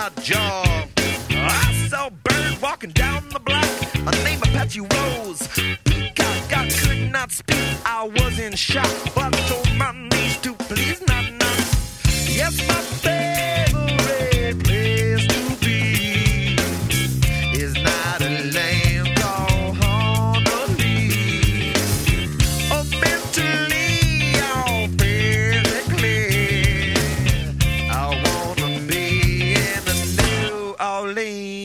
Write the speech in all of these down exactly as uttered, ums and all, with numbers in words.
my jaw. I saw a bird walking down the block. Her name Apache Rose. Peacock, I could not speak. I was in shock, but I told my niece to please not knock. Yes, my favorite place to be is not a land called Honolulu. Oh, mentally or physically, I wanna be in the New Orleans.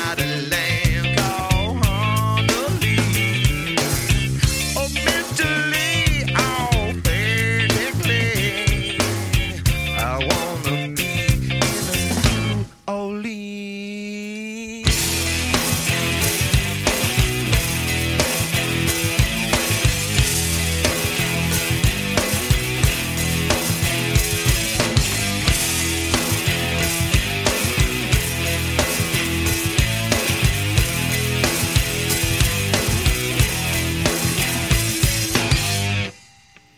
To